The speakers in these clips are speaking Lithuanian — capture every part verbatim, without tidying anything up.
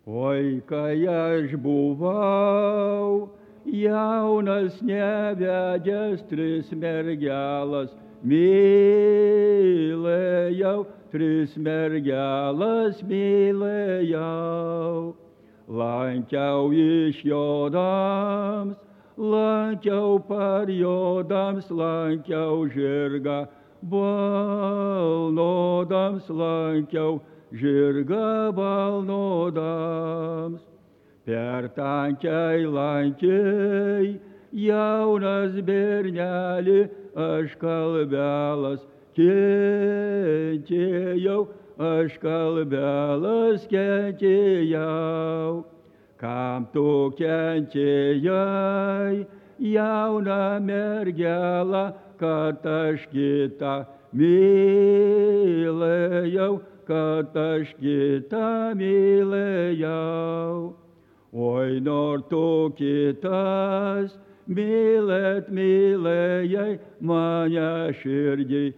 Oi, kai aš buvau jaunas, nevedęs tris mergelas, mylėjau, tris mergelas mylėjau. Lankiau iš jodams, lankiau par jodams, lankiau žirgą balnodams, lankiau žirgą balnodams. Per tankiai lankiai, jaunas berneli, aš kalbelas kentėjau, aš kalbelas kentėjau. Kam tu kentėjai, jauna mergela, kad aš kitą mylėjau, kad aš kitą mylėjau. Oi, nor tu kitas mylėt mylėjai, mane širdžiai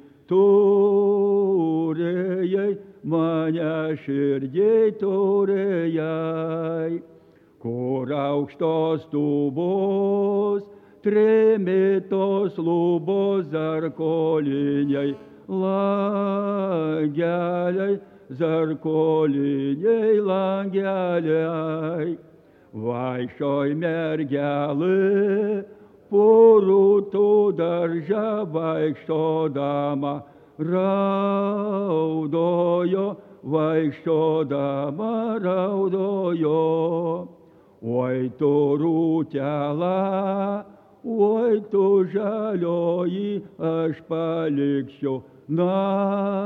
turėjai, mane širdžiai turėjai. Kur aukštos tubos, trimitos lubos, zarkoliniai langeliai, zarkoliniai langeliai. Vaikščioj mergelė, porūtų daržą vaikščiodama, raudojo, vaikščiodama raudojo. Oi tu rūtela, oi tu žalioji, aš paliksiu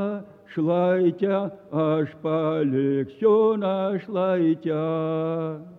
našlaitę, aš paliksiu našlaitę.